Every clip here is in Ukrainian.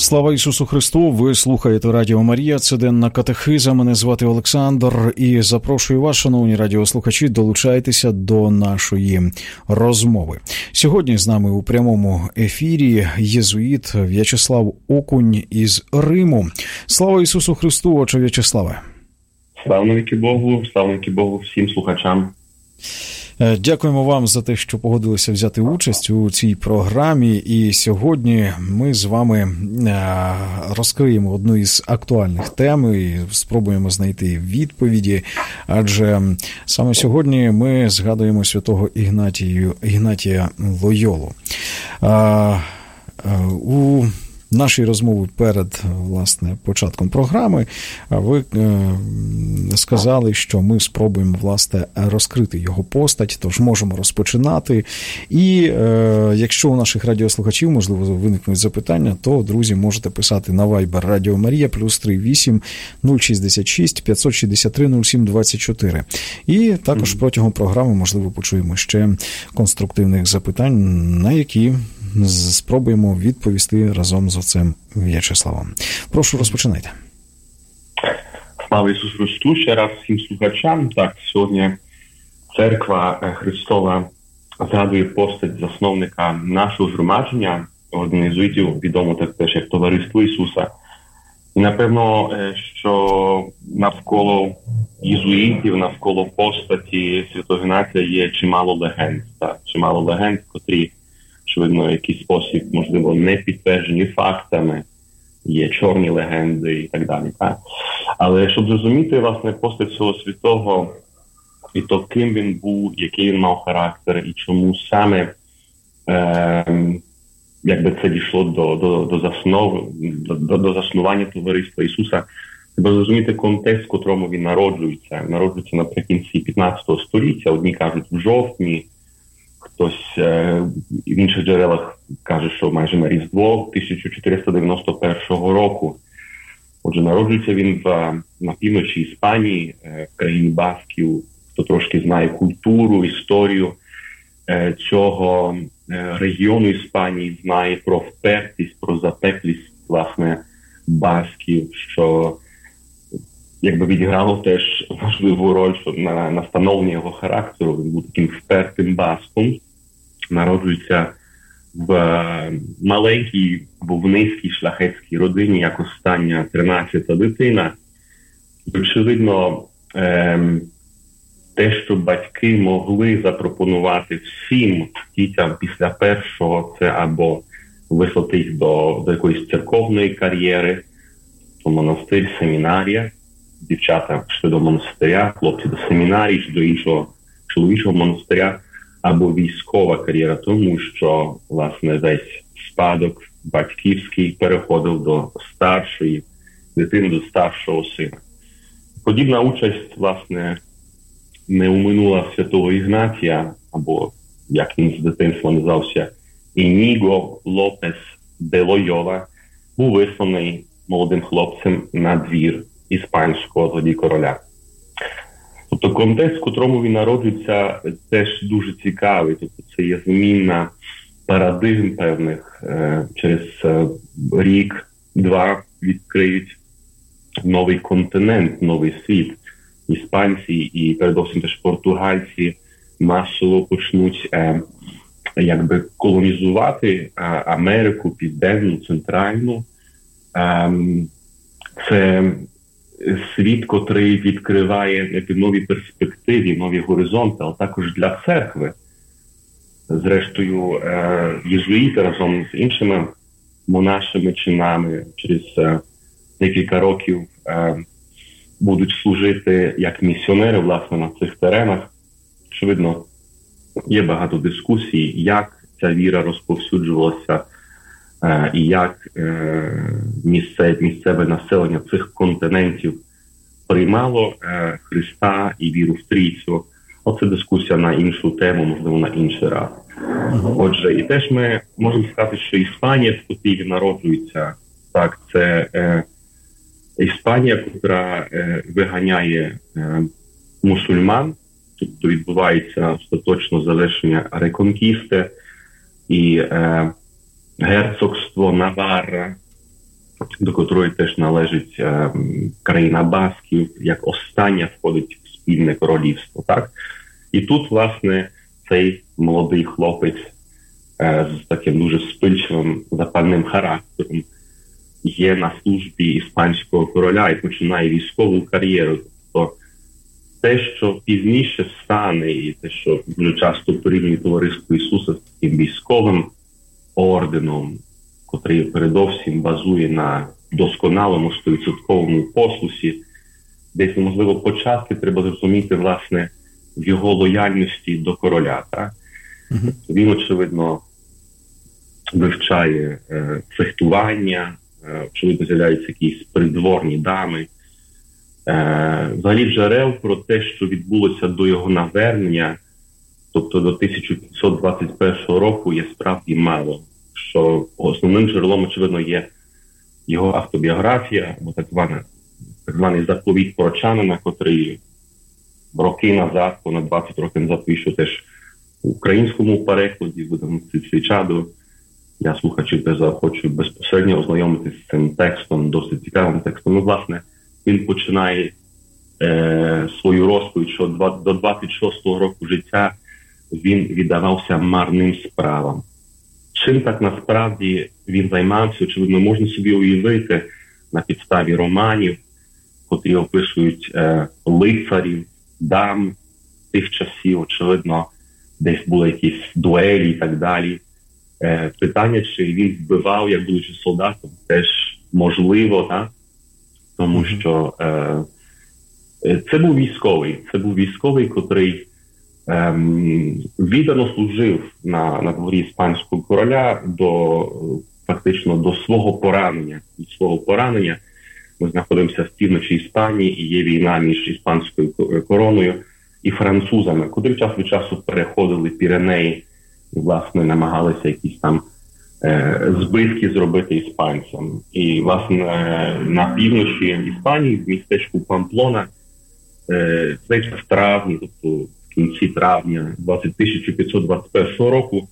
Слава Ісусу Христу! Ви слухаєте Радіо Марія, це денна катехиза. Мене звати Олександр і запрошую вас, шановні радіослухачі, долучайтеся до нашої розмови. Сьогодні з нами у прямому ефірі єзуїт В'ячеслав Окунь із Риму. Слава Ісусу Христу, отче В'ячеславе! Славники Богу всім слухачам. Дякуємо вам за те, що погодилися взяти участь у цій програмі. І сьогодні ми з вами розкриємо одну із актуальних тем і спробуємо знайти відповіді. Адже саме сьогодні ми згадуємо святого Ігнатія Лойолу. У нашій розмові перед, власне, початком програми ви сказали, що ми спробуємо, власне, розкрити його постать, тож можемо розпочинати. І якщо у наших радіослухачів, можливо, виникнуть запитання, то, друзі, можете писати на Viber Радіо Марія +38 066 563 07 24. І також протягом програми, можливо, почуємо ще конструктивних запитань, на які спробуємо відповісти разом з отцем В'ячеславом. Прошу, розпочинайте. Слава Ісусу Христу! Ще раз всім слухачам. Так, сьогодні Церква Христова згадує постать засновника нашого згромадження, ордену єзуїтів, відомо так теж як Товариство Ісуса. І, напевно, що навколо єзуїтів, навколо постаті святого Ігнатія є чимало легенд, котрі, очевидно, в якийсь спосіб, можливо, не підтверджені фактами, є чорні легенди і так далі. Так? Але щоб зрозуміти, власне, постать цього святого, і то, ким він був, який він мав характер, і чому саме якби це дійшло до заснування Товариства Ісуса, треба зрозуміти контекст, в котрому він народжується. Народжується наприкінці 15 століття, одні кажуть в жовтні, хтось в інших джерелах каже, що майже на Різдво 1491 року. Отже, народжується він на півночі Іспанії, в країні Басків. Хто трошки знає культуру, історію цього регіону Іспанії, знає про впертість, про запеклість, власне, Басків, що якби відіграло теж важливу роль на становлення його характеру. Він був таким впертим баском. Народжується в маленькій або в низькій шляхетській родині, як остання 13-та дитина. Очевидно, те, що батьки могли запропонувати всім дітям після першого, це або вислати їх до якоїсь церковної кар'єри, то монастир, семінарія. Дівчата йшли до монастиря, хлопці до семінарії, чи до іншого чоловічого монастиря, або військова кар'єра, тому що, власне, весь спадок батьківський переходив до старшої дитини, до старшого сина. Подібна участь, власне, не оминула святого Ігнатія, або, як він з дитинства називався, Ініго Лопес де Лойола, був висланий молодим хлопцем на двір іспанського тоді короля. Тобто контекст, в котрому він народжується, теж дуже цікавий. Тобто це є зміна парадигм певних. Через рік-два відкриють новий континент, новий світ. Іспанці і, передусім, теж португальці масово почнуть якби колонізувати Америку Південну, Центральну. Це світ, котрий відкриває нові перспективи, нові горизонти, але також для церкви. Зрештою, єзуїти разом з іншими монашими чинами через декілька років будуть служити як місіонери, власне, на цих теренах. Очевидно, є багато дискусій, як ця віра розповсюджувалася і як місцеве населення цих континентів приймало Христа і віру в Трійцю. Оце дискусія на іншу тему, можливо, на інший раз. Отже, і теж ми можемо сказати, що Іспанія, в якій народжується, так, це Іспанія, яка виганяє мусульман, тобто відбувається остаточно завершення реконкісти, і герцогство Наварра до котрої теж належить країна Басків, як остання входить в спільне королівство. Так? І тут, власне, цей молодий хлопець з таким дуже спильчивим, запальним характером є на службі іспанського короля і починає військову кар'єру. Тобто те, що пізніше стане, і те, що дуже часто порівнює товариство Ісуса з таким військовим орденом, котрий передовсім базує на досконалому 100% послусі, десь, можливо, початки треба зрозуміти, власне, в його лояльності до короля. Так? Він, очевидно, вивчає фехтування, очевидно, з'являються якісь придворні дами. Взагалі джерел про те, що відбулося до його навернення, тобто до 1521 року, є справді мало. Що основним джерелом, очевидно, є його автобіографія, або так званий заповіт прочанина, котрий роки назад, понад 20 років назад, вийшов теж в українському перекладі, видавництві Свічаду. Я слухачів теж хочу безпосередньо ознайомитися з цим текстом, досить цікавим текстом. Ну, власне, він починає свою розповідь, що до 26-го року життя він віддавався марним справам. Чим так насправді він займався, очевидно, можна собі уявити на підставі романів, котрі описують лицарів, дам тих часів, очевидно, десь були якісь дуелі і так далі. Питання, чи він вбивав, як будучи солдатом, теж можливо, так? Тому що це був військовий, котрий віддано служив на дворі іспанського короля фактично до свого поранення. Від свого поранення ми знаходимося в півночі Іспанії, і є війна між іспанською короною і французами, котрі час від часу переходили Піренеї і, власне, намагалися якісь там збитки зробити іспанцям. І, власне, на півночі Іспанії, в містечку Памплона, цей час травні, тобто в кінці травня 1521 року,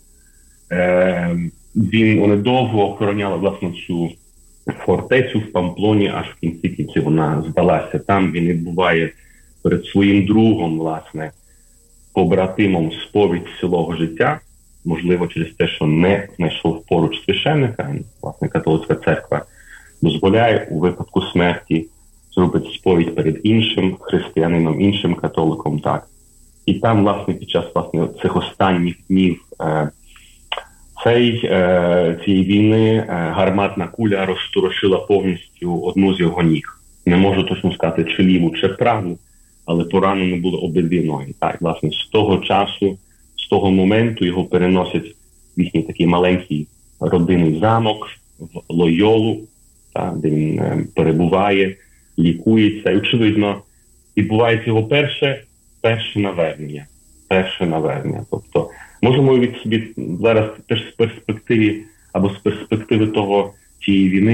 вони довго охороняли, власне, цю фортецю в Памплоні, аж в кінці вона здалася. Там він відбуває перед своїм другом, власне, побратимом сповідь цілого життя, можливо, через те, що не знайшов поруч священника, власне, католицька церква дозволяє у випадку смерті зробити сповідь перед іншим християнином, іншим католиком, так. І там, власне, під час, власне, цих останніх днів цієї війни гарматна куля розторошила повністю одну з його ніг. Не можу точно сказати, чи ліву, чи праву, але поранені були обидві ноги. Так, власне, з того часу, з того моменту його переносять в їхній такий маленький родинний замок в Лойолу, так, де він перебуває, лікується. І, очевидно, відбувається його перше навернення. Тобто, можемо від собі зараз теж з перспективи того тієї війни,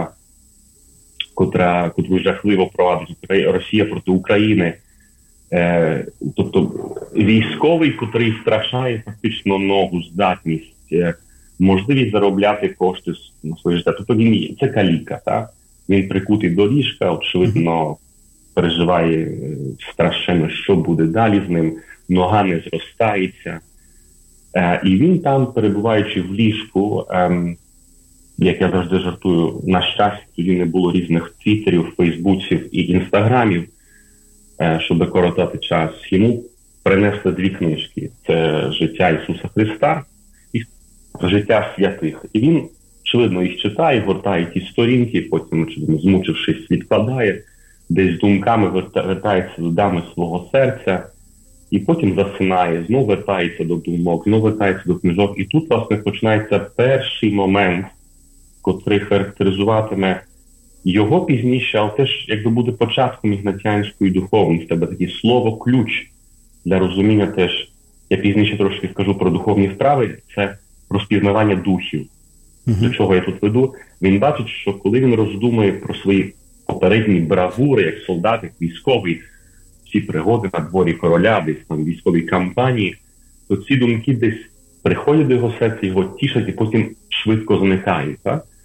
котру жахливо провадить Росія проти України. Тобто військовий, котрий втрачає фактично ногу, здатність, можливість заробляти кошти на своє життя. Тобто це каліка, так? Він прикутий до ліжка, очевидно, переживає страшенно, що буде далі з ним, нога не зростається. І він там, перебуваючи в ліжку, як я завжди жартую, на щастя, тоді не було різних твіттерів, фейсбуців і інстаграмів, щоб коротати час. Йому принесли дві книжки. Це «Життя Ісуса Христа» і «Життя святих». І він, очевидно, їх читає, гортає ті сторінки, потім, очевидно, змучившись, відкладає, десь думками вертається до дами свого серця, і потім засинає, знову вертається до думок, знову вертається до книжок. І тут, власне, починається перший момент, котрий характеризуватиме його пізніше, але теж, якби буде початком ігнатіанської духовності, тебе таке слово-ключ для розуміння теж, я пізніше трошки скажу про духовні вправи, це розпізнавання духів. До чого я тут веду? Він бачить, що коли він роздумує про свої попередні бравури, як солдат, як військовий, всі пригоди на дворі короля, десь там військовій кампанії, то ці думки десь приходять до його серця, його тішать і потім швидко зникають. Так?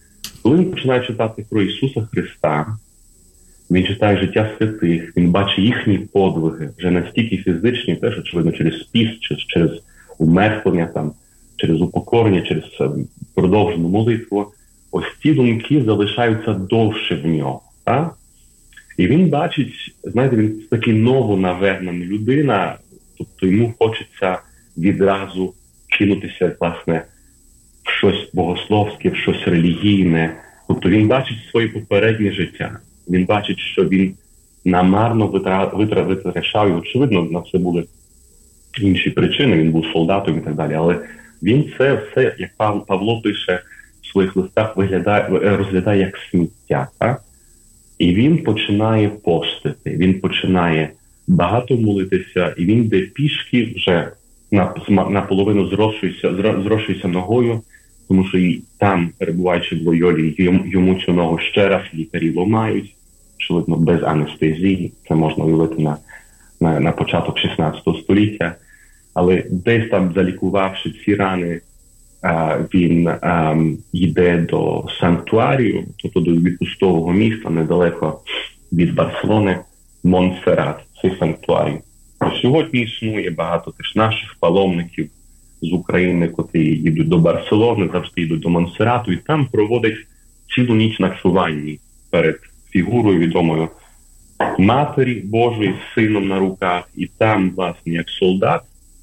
Коли він починає читати про Ісуса Христа, він читає життя святих, він бачить їхні подвиги, вже настільки фізичні, теж, очевидно, через піст, через умертвлення, там, через упокорення, через продовжену молитву. Ось ці думки залишаються довше в нього. Так? І він бачить, знаєте, він такий новонавернена людина, тобто йому хочеться відразу кинутися, власне, в щось богословське, в щось релігійне. Тобто він бачить своє попереднє життя. Він бачить, що він намарно витрачав, і, очевидно, на це були інші причини, він був солдатом і так далі. Але він це все, як Павло пише в своїх листах, розглядає як сміття. Так? І він починає постити, він починає багато молитися, і він йде пішки вже наполовину зрошується ногою, тому що і там, перебуваючи в Лойолі, йому цю ногу ще раз лікарі ламають, очевидно, без анестезії. Це можна уявити на початок 16 століття. Але десь там, залікувавши ці рани, він йде до санктуарію, тобто до відпустового міста, недалеко від Барселони, Монсеррат, цей санктуарій. Сьогодні існує багато теж наших паломників з України, котрі їдуть до Барселони, завжди йдуть до Монсеррату, і там проводять цілу ніч на чуванні перед фігурою відомою Матері Божої з сином на руках, і там, власне, як солдат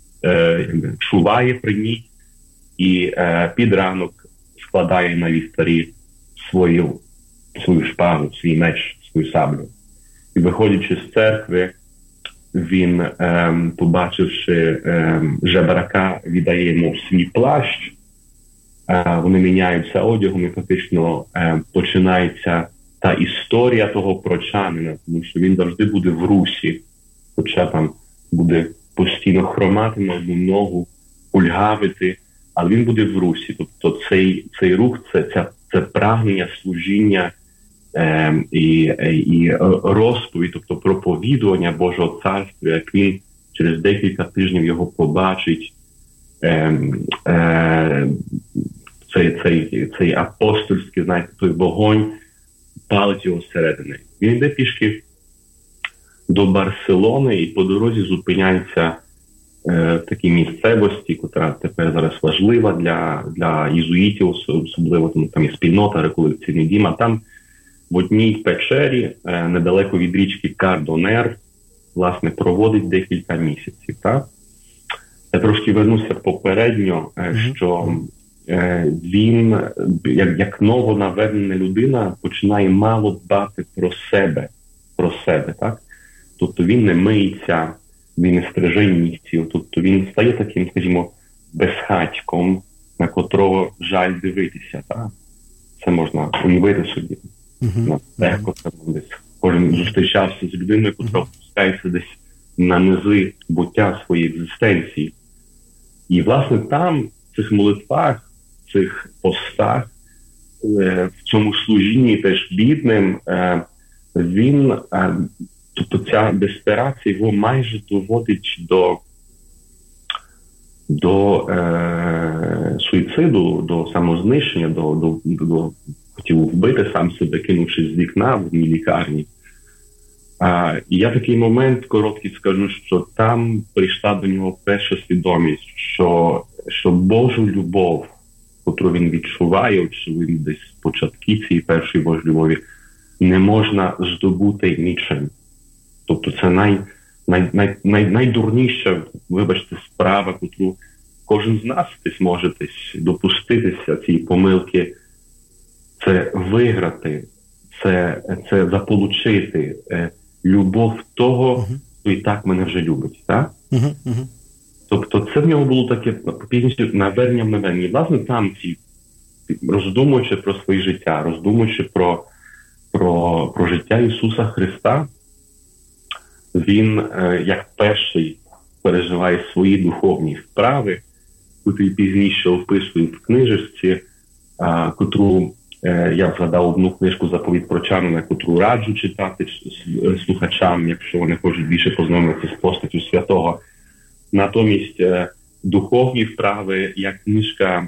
чуває при ній, і під ранок складає на вівтарі свою шпагу, свій меч, свою саблю. І виходячи з церкви, він, побачивши жебрака, віддає йому свій плащ, вони міняються одягом, і фактично починається та історія того прочанина, тому що він завжди буде в русі, хоча там буде постійно хромати на одну ногу, кульгавити, але він буде в русі. Тобто цей рух, це прагнення служіння і розповідь, тобто проповідування Божого Царства, як він через декілька тижнів його побачить, цей апостольський, знаєте, той вогонь палить його зсередини. Він йде пішки до Барселони і по дорозі зупиняється в такій місцевості, яка тепер зараз важлива для єзуїтів, особливо тому там є спільнота, реколекційний дім, а там в одній печері, недалеко від річки Кардонер, власне, проводить декілька місяців. Так? Я трошки вернуся попередньо, що він, як новонавернена людина, починає мало дбати про себе, так? Тобто він не миється, він не стриже нігтів, тобто він стає таким, скажімо, безхатьком, на котрого жаль дивитися, так? Це можна уявити собі. Кожен зустрічався з людиною, яка опускається десь на низи буття своєї екзистенції. І, власне, там, в цих молитвах, в цих постах, в цьому служінні теж бідним, він, тобто ця десперація його майже доводить до суїциду, до самознищення, до хотів вбити сам себе, кинувшись з вікна в одній лікарні. І я такий момент короткий скажу, що там прийшла до нього перша свідомість, що Божу любов, яку він відчуває, очевидно, десь в початки цієї першої Божої любові, не можна здобути нічим. Тобто це найдурніша, вибачте, справа, яку кожен з нас десь може допуститися цієї помилки, це виграти, це заполучити любов того, хто і так мене вже любить. Так? Тобто це в нього було таке пізніше навернення. І, власне, там роздумуючи про своє життя, роздумуючи про життя Ісуса Христа, він, як перший, переживає свої духовні справи, котрі пізніше описує в книжечці, котру я згадав одну книжку «Заповідь прочанина», котру раджу читати слухачам, якщо вони хочуть більше познайомитися з постаттю святого. Натомість духовні вправи, як книжка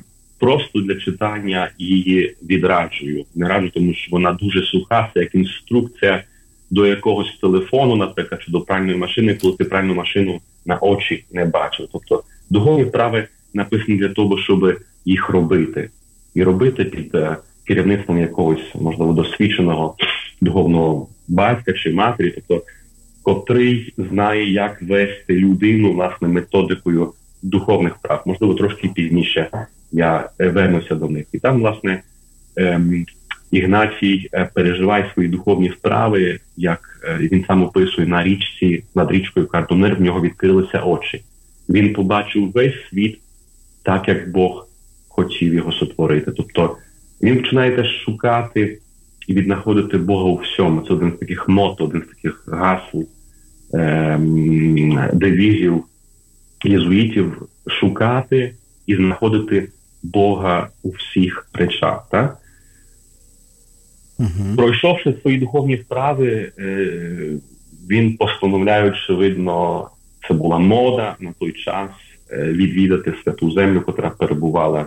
просто для читання її відраджую. Не раджу, тому що вона дуже суха, це як інструкція до якогось телефону, наприклад, чи до пральної машини, коли ти пральну машину на очі не бачив. Тобто духовні вправи написані для того, щоб їх робити. І робити під керівництвом якогось, можливо, досвідченого духовного батька чи матері, тобто котрий знає, як вести людину, власне, методикою духовних вправ. Можливо, трошки пізніше я вернуся до них. І там, власне, Ігнатій переживає свої духовні вправи, як він сам описує на річці, над річкою Кардонер, в нього відкрилися очі. Він побачив весь світ так, як Бог хотів його сотворити. Тобто він починає теж шукати і віднаходити Бога у всьому. Це один з таких мото, один з таких гасл, девізів єзуїтів – шукати і знаходити Бога у всіх речах. Так? Пройшовши свої духовні вправи, він постановляє, очевидно, це була мода на той час, відвідати Святу Землю, котра перебувала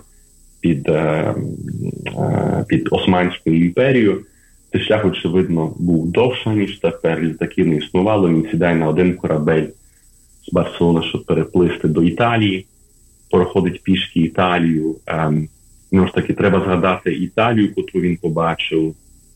під Османською імперією. Цей шлях, очевидно, був довше, ніж тепер, літаків не існувало. Він сідає на один корабель з Барселони, щоб переплисти до Італії, проходить пішки Італію. Ну ж таки, треба згадати Італію, яку він побачив.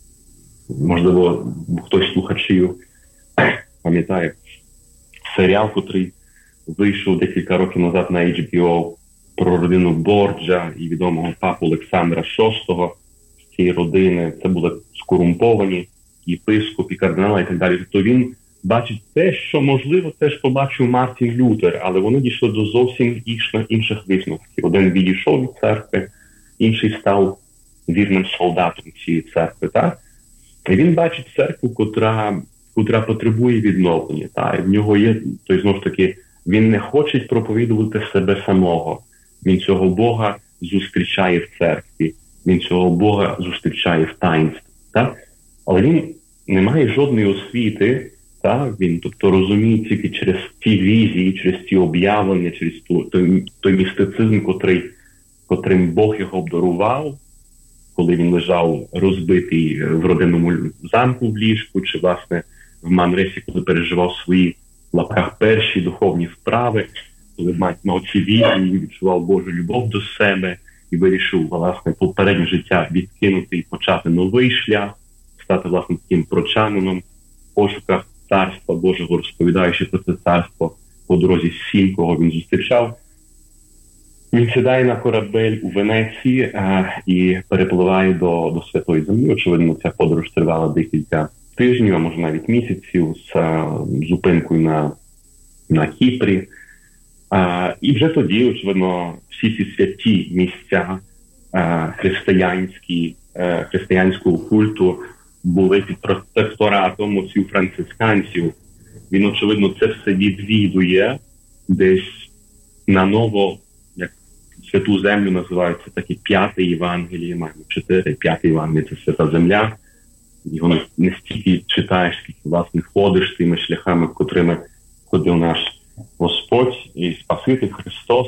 Можливо, хтось з слухачів пам'ятає серіал, котрий вийшов декілька років назад на HBO про родину Борджа і відомого папу Олександра VI з цієї родини. Це були скорумповані єпископи, кардинали і так далі. Тобто він бачить те, що, можливо, теж побачив Мартін Лютер, але вони дійшли до зовсім інших висновків. Один відійшов від церкви, інший став вірним солдатом цієї церкви. Так? І він бачить церкву, котра потребує відновлення. Та? І в нього є, то знову ж таки, він не хоче проповідувати себе самого. Він цього Бога зустрічає в церкві. Він цього Бога зустрічає в таїнстві. Так? Але він не має жодної освіти. Так? Він, тобто, розуміє тільки через ті візії, через ті об'явлення, через той містицизм, котрим Бог його обдарував, коли він лежав розбитий в родинному замку в ліжку, чи, власне, в Манресі, коли переживав свої, в лапках, перші духовні вправи, коли мав ці візії, відчував Божу любов до себе і вирішив, власне, попереднє життя відкинути і почати новий шлях, стати, власне, таким прочанином в пошуках Царства Божого, розповідаючи про це царство по дорозі всім, кого він зустрічав. Він сідає на корабель у Венеції і перепливає до Святої Землі. Очевидно, ця подорож тривала декілька тижнів, а може навіть місяців, з зупинкою на Кіпрі. І вже тоді, очевидно, всі ці святі місця християнського культу були під протекторатом оцю францисканців. Він, очевидно, це все відвідує десь на ново, як Святу Землю називають, це такі 5 Євангелії, маємо 4, 5 Євангелії – це Свята Земля. Його не стільки читаєш, скільки, власне, ходиш тими шляхами, котрими ходив наш Господь і Спаситель Христос.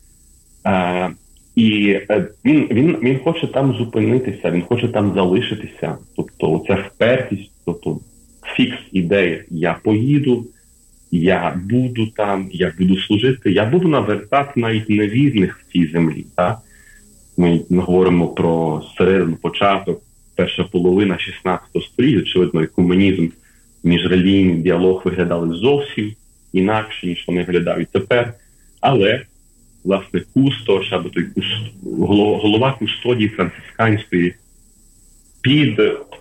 І він хоче там зупинитися, він хоче там залишитися. Тобто оця впертість, тобто фікс ідея. Я поїду, я буду там, я буду служити, я буду навертати навіть невірних в цій землі. Так? Ми говоримо про середину, початок, перша половина 16 століття, очевидно, екуменізм, міжрелігійний діалог виглядали зовсім інакше, ніж вони виглядають тепер. Але, власне, кустош, або той голова кустодії францисканської під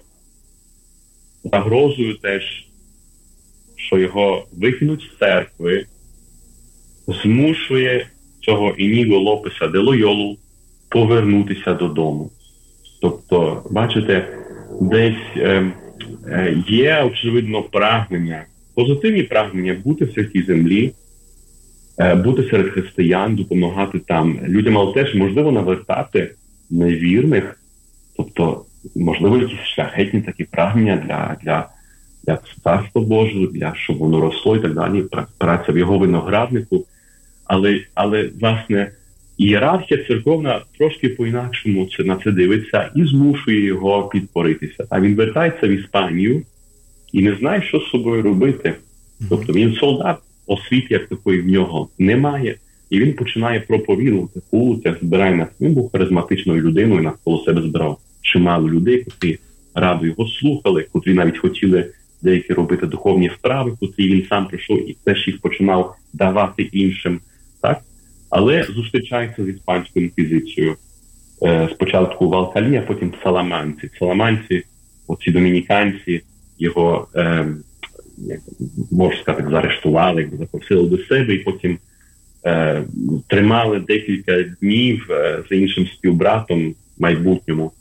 загрозою теж, що його викинуть з церкви, змушує цього Ініго Лопеса де Лойолу повернутися додому. Тобто, бачите, десь є, очевидно, прагнення, позитивні прагнення бути в святій землі, бути серед християн, допомагати там людям, але теж, можливо, навертати невірних, тобто, можливо, якісь шляхетні такі прагнення для Царства Божого, щоб воно росло і так далі, праця в його винограднику. Але, власне, Ієрархія церковна трошки по-інакшому на це дивиться і змушує його підкоритися. А він вертається в Іспанію і не знає, що з собою робити. Тобто він солдат, освіти як такої в нього немає. І він починає проповідувати по вулицях, збирає нас. Він був харизматичною людиною, навколо себе збирав чимало людей, котрі радо його слухали, котрі навіть хотіли деякі робити духовні справи, котрі він сам пройшов і теж їх починав давати іншим. Так? Але зустрічається з іспанською інквізицією. Спочатку в Алкалі, а потім в Саламанці. В Саламанці, оці домініканці, його, можна сказати, заарештували, запросили до себе і потім тримали декілька днів з іншим співбратом майбутньому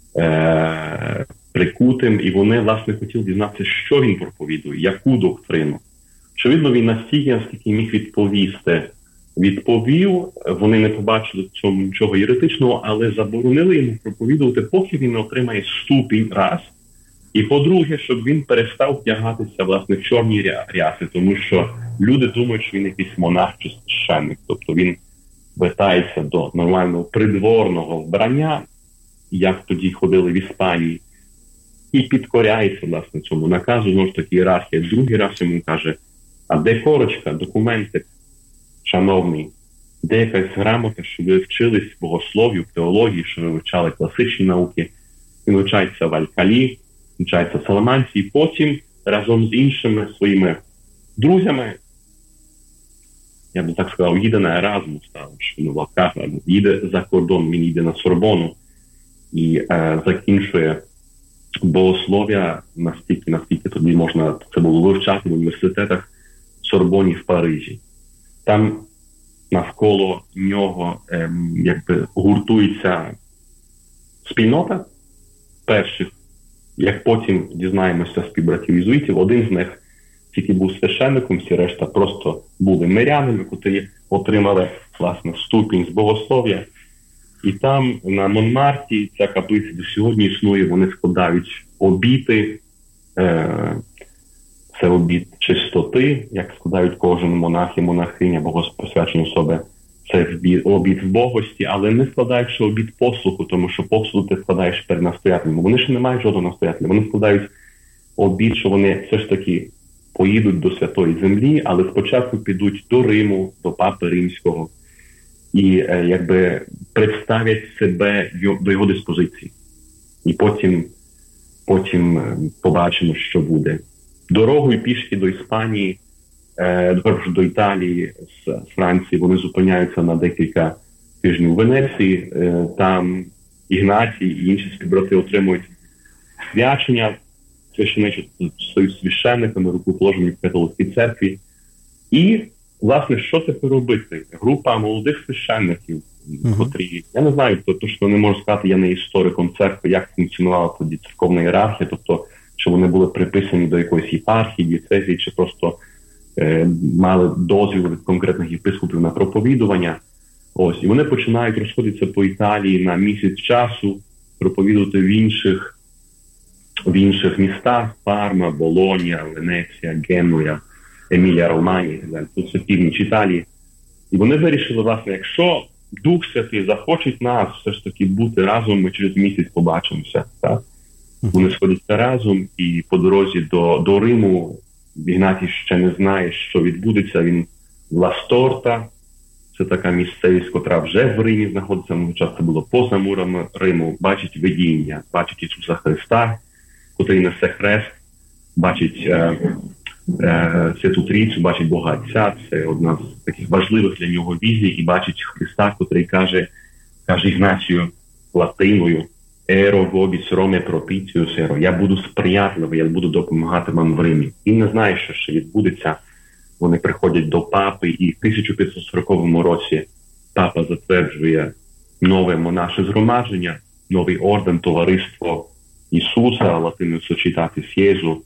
прикутим, і вони, власне, хотіли дізнатися, що він проповідує, яку доктрину. Очевидно, він настільки, наскільки міг відповів, вони не побачили в цьому нічого єретичного, але заборонили йому проповідувати, поки він не отримає ступінь, раз, і по-друге, щоб він перестав вдягатися, власне, в чорні ряси, тому що люди думають, що він якийсь монах чи священник. Тобто він вертається до нормального придворного вбрання, як тоді ходили в Іспанії, і підкоряється, власне, цьому наказу. Знову ж таки, ієрархія. Другий раз йому каже, а де корочка, документи, шановний, де якась грамота, що ви вчились богослов'ю, теології, що ви вивчали класичні науки. Він вивчається в Алькалі, вивчається в Саламанці, і потім разом з іншими своїми друзями, я б так сказав, їде на Еразмус, що він в лапках, їде за кордон, він їде на Сорбону і закінчує богослов'я наскільки тоді можна це було вивчати в університетах в Сорбоні в Парижі. Там навколо нього гуртується спільнота перших, як потім дізнаємося співбратів єзуїтів. Один з них тільки був священником, всі решта просто були мирянами, котрі отримали, власне, ступінь з богослов'я. І там на Монмарті ця каплиця до сьогодні існує, вони складають обіти, це обіт чистоти, як складають кожен монах і монахиня, богопосвячені особи, це обіт вбогості, але не складають ще обіт послуху, тому що послух ти складаєш перед настоятелем. Вони ще не мають жодного настоятеля, вони складають обіт, що вони все ж таки поїдуть до Святої Землі, але спочатку підуть до Риму, до Папи Римського, і представлять себе до його диспозиції. І потім побачимо, що буде. Дорогою пішки до Іспанії, до Італії з Франції, вони зупиняються на декілька тижнів у Венеції. Там Ігнатій і інші співбрати отримують свячення, священичі стають священниками, рукоположені в католицькій церкві. І, власне, що тепер робити? Група молодих священників, котрі, я не знаю, точно не можу сказати, я не істориком церкви, як функціонувала тоді церковна ієрархія, тобто, чи вони були приписані до якоїсь єпархії, дієцезії, чи просто мали дозвіл від конкретних єпископів на проповідування. Ось, і вони починають розходитися по Італії на місяць часу, проповідувати в інших містах: Парма, Болонья, Венеція, Генуя, Емілія Романія, тут це північ Італії. І вони вирішили, власне, якщо Дух Святий захоче нас все ж таки бути разом, ми через місяць побачимося. Так? Вони сходяться разом, і по дорозі до Риму Ігнатій ще не знає, що відбудеться. Він в Ласторта, це така місцевість, котра вже в Римі знаходиться, може часто було поза мурами Риму, бачить видіння, бачить Ісуса Христа, котрий несе хрест, бачить Святу Трійцю, бачить Бога Отця, це одна з таких важливих для нього візій, і бачить Христа, котрий каже Ігнатію латиною: «Еро вобіс Роме пропіціус еро», я буду сприятливий, я буду допомагати вам в Римі. Він не знає, що ще відбудеться. Вони приходять до папи, і в 1540 році папа затверджує нове монаше згромадження, новий орден, товариство Ісуса, латиною «Societatis Jesu»,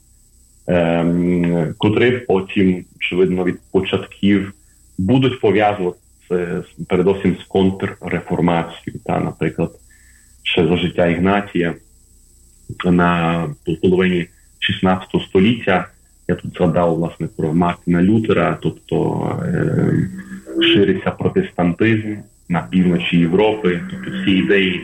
котрі потім, очевидно, від початків будуть пов'язувати передусім з контрреформацією. Наприклад, ще за життя Ігнатія на половині 16 століття, я тут згадав, власне, про Мартина Лютера, тобто шириться протестантизм, на півночі Європи. Тобто ці ідеї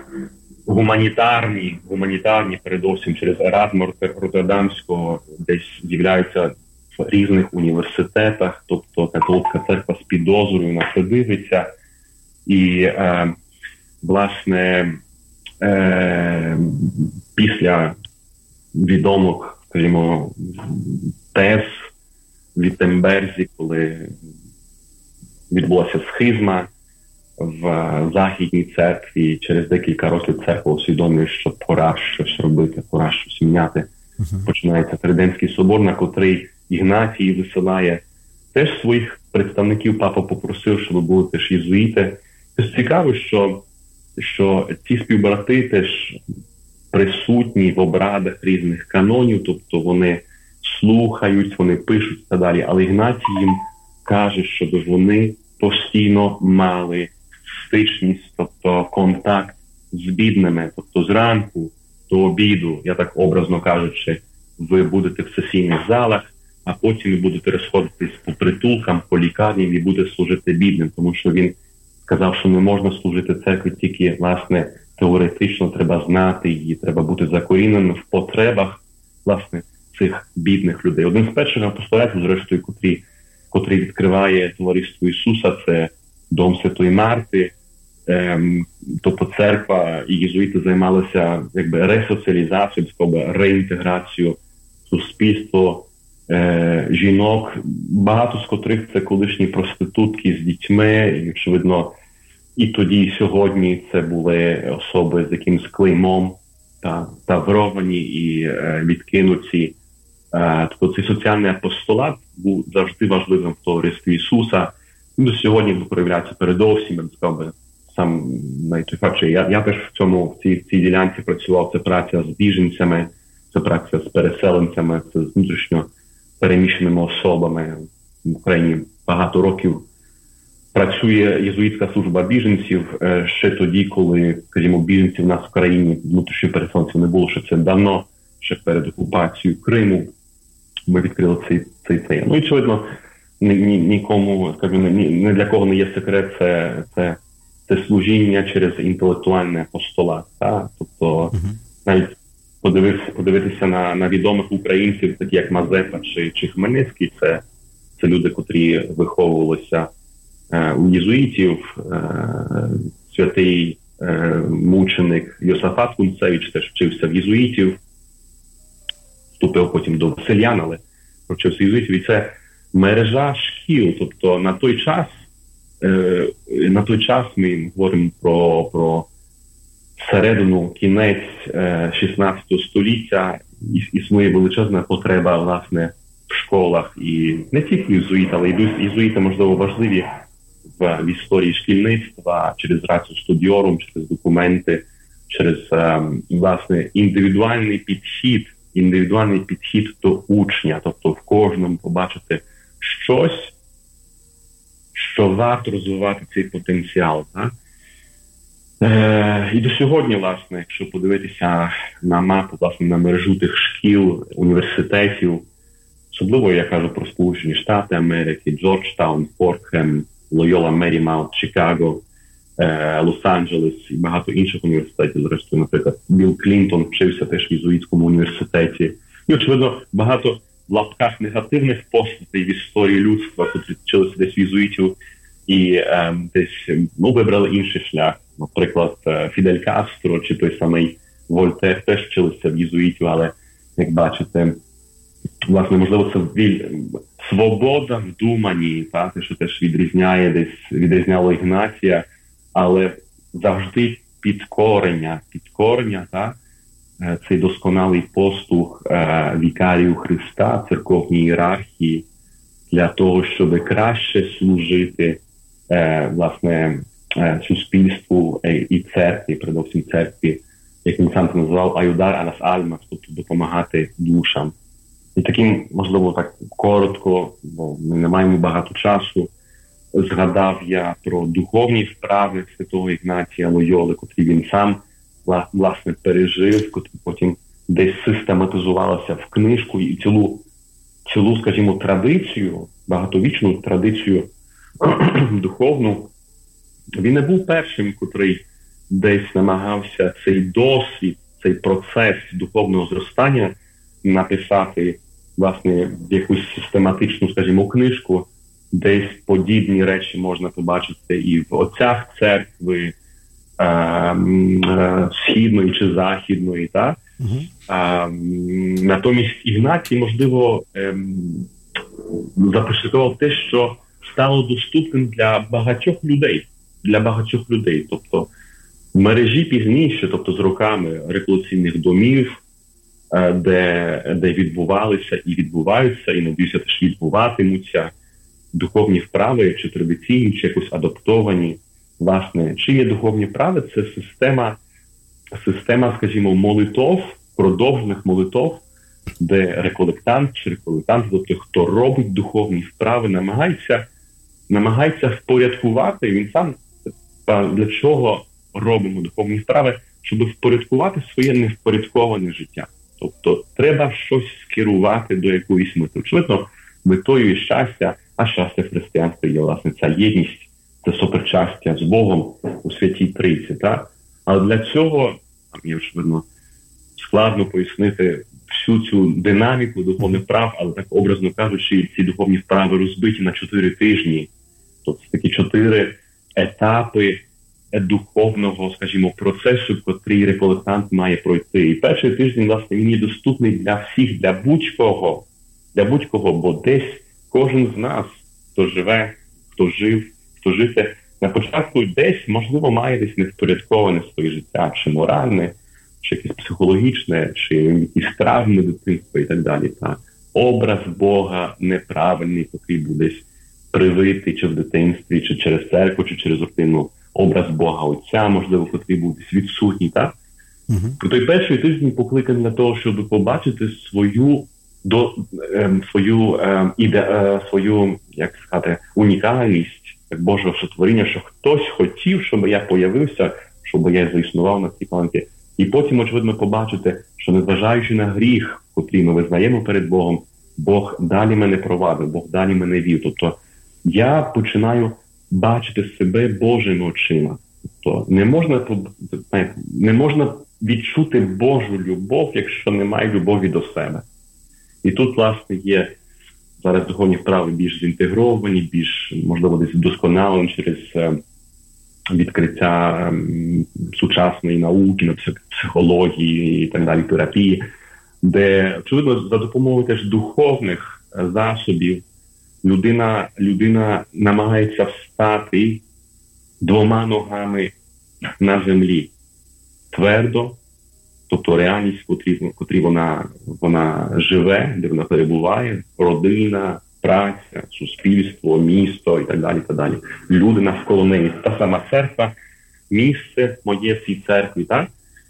гуманітарні, передовсім через Еразма Роттердамського, десь з'являються в різних університетах, тобто католицька церква з підозрою на це дивиться. І, власне, після відомих, скажімо, тез в Віттенберзі, коли відбулася схизма в Західній церкві, через декілька років церква усвідомлює, що пора щось робити, пора щось міняти. Починається Триденський собор, на котрий Ігнатій висилає теж своїх представників. Папа попросив, щоб були теж єзуїти. Тобто цікаво, що ці співбрати теж присутні в обрадах різних канонів, тобто вони слухають, вони пишуть і так далі. Але Ігнатій їм каже, щоб вони постійно мали стичність, тобто контакт з бідними, тобто зранку до обіду, я так образно кажучи, ви будете в сесійних залах, а потім ви будете розходитись по притулкам, по лікарням і будете служити бідним, тому що він сказав, що не можна служити церкві тільки, власне, теоретично, треба знати її, треба бути закоріненим в потребах, власне, цих бідних людей. Один з перших апостолів, зрештою, котрий відкриває товариство Ісуса, це Дом Святої Марти. Тобто церква і єзуїти займалися якби ресоціалізацією, реінтеграцією суспільства жінок, багато з котрих це колишні проститутки з дітьми, і, очевидно, і тоді, і сьогодні це були особи з якимсь клеймом, тавровані і відкинуті. Тобто цей соціальний апостолат був завжди важливим в товаристві Ісуса. До сьогодні проявляється передовсім, я б сказав би, сам найчастіше. Я теж в цій ділянці працював. Це праця з біженцями, це праця з переселенцями, це з внутрішньо переміщеними особами. В Україні багато років працює єзуїтська служба біженців ще тоді, коли, скажімо, біженців у нас в країні, внутрішньо переселенців не було, що це давно, ще перед окупацією Криму. Ми відкрили цей. Ну і, очевидно, нікому, скажімо, ні для кого не є секрет, це служіння через інтелектуальне апостолат. Тобто, навіть подивитися на відомих українців, такі як Мазепа чи Хмельницький, це люди, котрі виховувалися у єзуїтів. Святий мученик Йосафат Кунцевич теж вчився в єзуїтів, вступив потім до Васильян, але провчився єзуїтів. І це мережа шкіл. Тобто на той час ми говоримо про середину, кінець 16 століття, існує величезна потреба, власне, в школах. І не тільки єзуїти, але й єзуїти, можливо, важливі в історії шкільництва, через рацію студіорум, через документи, через, власне, індивідуальний підхід до учня. Тобто в кожному побачити щось, що варто розвивати цей потенціал. Так? І до сьогодні, власне, якщо подивитися на мапу, власне, на мережу тих шкіл, університетів, особливо я кажу про Сполучені Штати Америки, Джорджтаун, Фордхем, Лойола Мерімаунт, Чикаго, Лос-Анджелес і багато інших університетів. Зрештою, наприклад, Білл Клінтон вчився теж в єзуїтському університеті. І, очевидно, багато в лапках негативних постатей в історії людства, котрі вчилися десь в єзуїтів і десь вибрали інший шлях. Наприклад, Фідель Кастро чи той самий Вольтер теж вчилися в єзуїтів, але, як бачите, власне, можливо, це свобода в думанні, те, що теж відрізняло Ігнатія, але завжди підкорення, цей досконалий послуг вікарію Христа, церковній ієрархії, для того, щоб краще служити, власне, суспільству і церкві, передовсім церкві, як він сам це називав, аюдар а лас альмас, тобто допомагати душам. І таким, можливо, так коротко, бо ми не маємо багато часу, згадав я про духовні вправи святого Ігнатія Лойоли, котрі він сам, власне, пережив, котрі потім десь систематизувалася в книжку, і цілу, скажімо, традицію, багатовічну традицію духовну він не був першим, котрий десь намагався цей досвід, цей процес духовного зростання написати, власне, в якусь систематичну, скажімо, книжку. Десь подібні речі можна побачити і в отцях церкви, східної чи західної, так? Натомість Ігнатій, можливо, започаткував те, що стало доступним для багатьох людей. Тобто в мережі пізніше, тобто з роками реколюційних домів, де відбувалися і відбуваються, і, надіюся, теж відбуватимуться духовні вправи, чи традиційні, чи якось адаптовані. Власне, чи є духовні вправи? Це система, скажімо, молитов, продовжених молитов, де реколектант, тобто хто робить духовні вправи, намагається впорядкувати, він сам для чого робимо духовні вправи, щоб впорядкувати своє невпорядковане життя. Тобто треба щось скерувати до якоїсь мети. Очевидно, метою і щастя, а щастя в християнстві є, власне, ця єдність, це сопричастя з Богом у Святій Трійці, так? Але для цього, є, очевидно, складно пояснити всю цю динаміку духовних вправ, але так образно кажучи, ці духовні вправи розбиті на 4 тижні. Тобто це такі 4 етапи духовного, скажімо, процесу, котрий реколектант має пройти. І перший тиждень, власне, він є доступний для всіх, для будь-кого, бо десь кожен з нас, хто живе, хто жити, на початку десь, можливо, має десь невпорядковане своє життя, чи моральне, чи якесь психологічне, чи якісь травми дитинства і так далі. Так. Образ Бога неправильний, який був десь привитий чи в дитинстві, чи через церкву, чи через родину. Образ Бога Отця, можливо, який був десь відсутній. Так? Той перший тиждень покликаний для того, щоб побачити свою як сказати, унікальність як Божого сотворіння, що хтось хотів, щоб я появився, щоб я заіснував на цій планеті. І потім, очевидно, побачити, що незважаючи на гріх, котрий ми визнаємо перед Богом, Бог далі мене провадив, Бог далі мене вів. Тобто я починаю бачити себе Божими очима. Тобто не можна відчути Божу любов, якщо немає любові до себе. І тут, власне, є зараз духовні вправи більш зінтегровані, більш, можливо, десь вдосконалені через відкриття сучасної науки, психології і так далі, терапії, де, очевидно, за допомогою теж духовних засобів людина намагається встати 2 ногами на землі твердо, тобто реальність, в котрій вона живе, де вона перебуває, родина, праця, суспільство, місто і так далі, так далі. Люди навколо неї. Та сама церква, місце моє в цій церкві, так?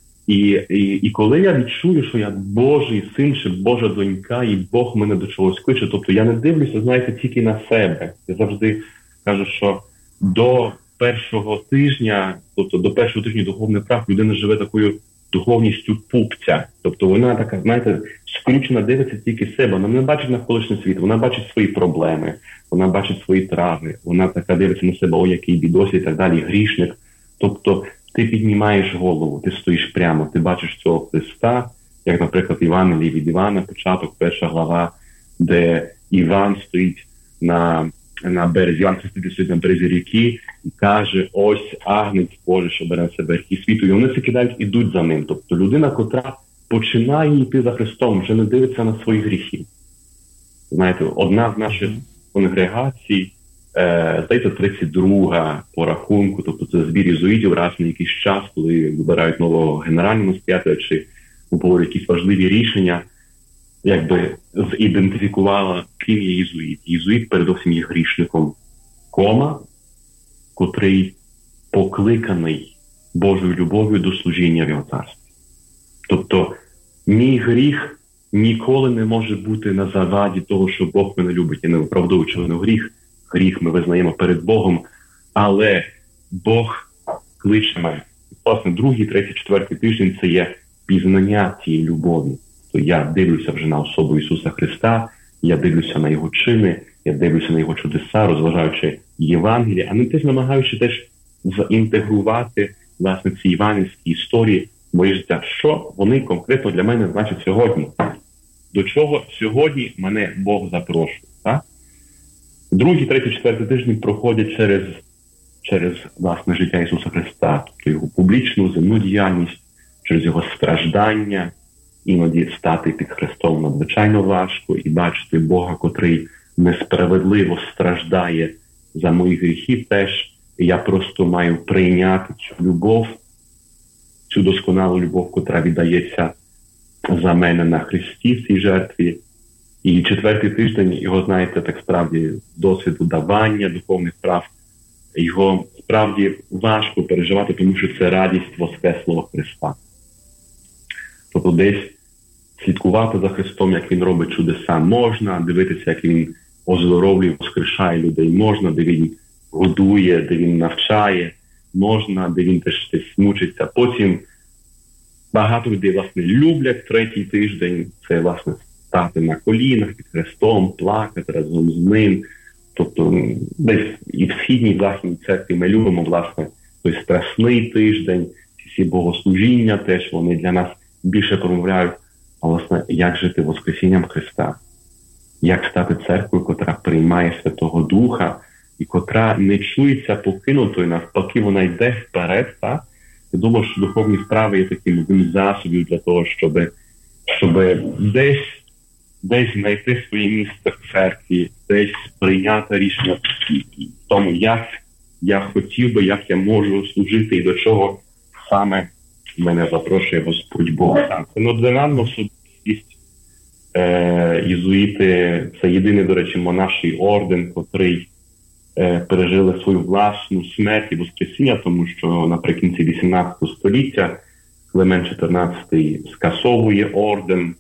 І коли я відчую, що я Божий син, чи Божа донька, і Бог мене до чогось кличе, тобто я не дивлюся, знаєте, тільки на себе. Я завжди кажу, що до першого тижня духовних прав людина живе такою духовністю пупця. Тобто вона така, знаєте, скручена, дивиться тільки себе. Вона не бачить навколишній світ, вона бачить свої проблеми, вона бачить свої травми, вона така дивиться на себе, о, який бідосі і так далі, грішник. Тобто ти піднімаєш голову, ти стоїш прямо, ти бачиш цього Христа, як, наприклад, Євангелії від Івана, початок, 1 глава, де Іван стоїть на березі, Іван стоїть на березі ріки і каже, ось Агнець Божий, що бере на себе гріхи світу. І вони це кидають, ідуть за ним. Тобто людина, котра починає йти за Христом, вже не дивиться на свої гріхи. Знаєте, одна з наших конгрегацій, здається, 32-га по рахунку, тобто це збір єзуїтів раз на якийсь час, коли вибирають нового генерального настоятеля чи обговорюють якісь важливі рішення, якби зідентифікувала, ким є єзуїт. Єзуїт передовсім є грішником, котрий покликаний Божою любов'ю до служіння в його царстві. Тобто мій гріх ніколи не може бути на заваді того, що Бог мене любить. Я не виправдовую гріх. Гріх ми визнаємо перед Богом, але Бог кличе мене. Власне, 2-й, 3-й, 4-й тиждень – це є пізнання цієї любові. То я дивлюся вже на особу Ісуса Христа, я дивлюся на Його чини, я дивлюся на Його чудеса, розважаючи Євангеліє, а не теж намагаючи теж заінтегрувати, власне, ці євангельські історії в моє життя. Що вони конкретно для мене значать сьогодні? До чого сьогодні мене Бог запрошує? Так? Другий, третій, четвертий тижні проходять через власне життя Ісуса Христа, тобто Його публічну земну діяльність, через Його страждання. Іноді стати під Христом надзвичайно важко і бачити Бога, котрий несправедливо страждає за мої гріхи теж. І я просто маю прийняти цю любов, цю досконалу любов, котра віддається за мене на Христі в цій жертві. І четвертий тиждень, його, знаєте, так справді досвіду давання духовних прав, його справді важко переживати, тому що це радість Воскреслого Христа. Тобто десь слідкувати за Христом, як Він робить чудеса, можна, дивитися, як Він оздоровлює, воскрешає людей, можна, де Він годує, де Він навчає, можна, де Він теж мучиться. Потім багато людей, власне, люблять третій тиждень, це, власне, стати на колінах під Христом, плакати разом з Ним. Тобто десь і в східній, і в західній церкві ми любимо, власне, той страсний тиждень, всі богослужіння теж, вони для нас більше промовляють, а, власне, як жити Воскресінням Христа, як стати церквою, котра приймає Святого Духа і котра не чується покинутою, навпаки, вона йде вперед. Так? Я думаю, що духовні справи є таким одним засобом для того, щоб десь знайти своє місце в церкві, десь прийняти рішення в тому, як я хотів би, як я можу служити і до чого саме мене запрошує Господь Бог. Це неординарна особистість. Єзуїти – це єдиний, до речі, монаший орден, котрий пережили свою власну смерть і воскресіння, тому що наприкінці 18 століття Климент XIV скасовує орден.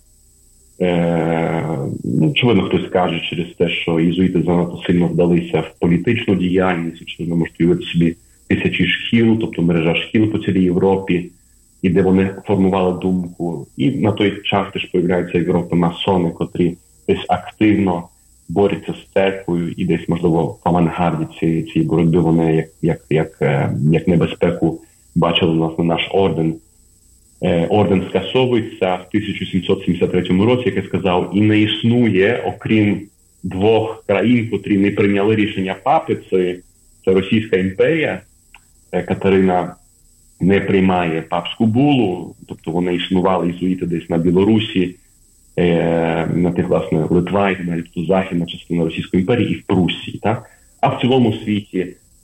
Очевидно, хтось каже через те, що єзуїти занадто сильно вдалися в політичну діяльність, очевидно, можуть уявити собі тисячі шкіл, тобто мережа шкіл по цілій Європі, і де вони формували думку. І на той час теж появляються в Європі масони, котрі десь активно борються з церквою і десь, можливо, в авангарді цієї боротьби вони як небезпеку бачили, власне, наш орден. Орден скасовується в 1773 році, як я сказав, і не існує, окрім двох країн, котрі не прийняли рішення папи, це Російська імперія. Катерина не приймає папську булу, тобто вони існували, єзуїти десь на Білорусі, на тих, власне, Литва, і тобто західна частина Російської імперії і в Прусії. Так? А в цілому світі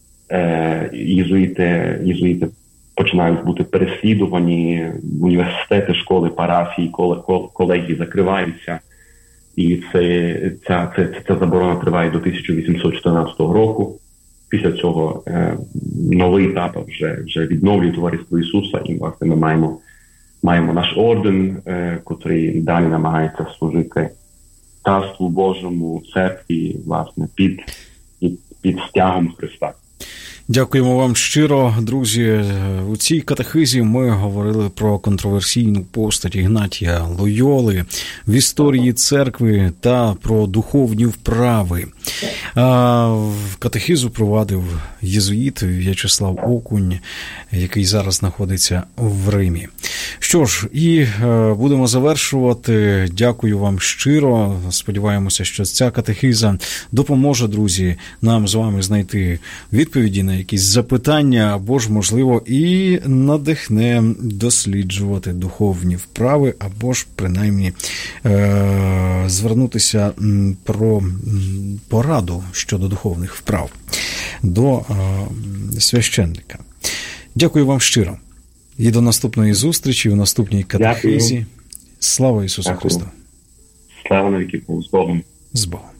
єзуїти починають бути переслідувані, університети, школи, парафії, колегії закриваються. І ця заборона триває до 1814 року. Після цього новий папа вже відновлює Товариство Ісуса, і, власне, ми маємо наш орден, котрий далі намагається служити Царству Божому, церкві, власне, під стягом Христа. Дякуємо вам щиро, друзі. У цій катехизі ми говорили про контроверсійну постать Ігнатія Лойоли в історії церкви та про духовні вправи. Катехизу провадив єзуїт В'ячеслав Окунь, який зараз знаходиться в Римі. Що ж, і будемо завершувати. Дякую вам щиро. Сподіваємося, що ця катехиза допоможе, друзі, нам з вами знайти відповіді на якісь запитання, або ж, можливо, і надихне досліджувати духовні вправи, або ж, принаймні, звернутися про пораду щодо духовних вправ до священника. Дякую вам щиро. І до наступної зустрічі в наступній катехизі. Слава Ісусу Христу! Слава навіки Богу! З Богом! З Богом!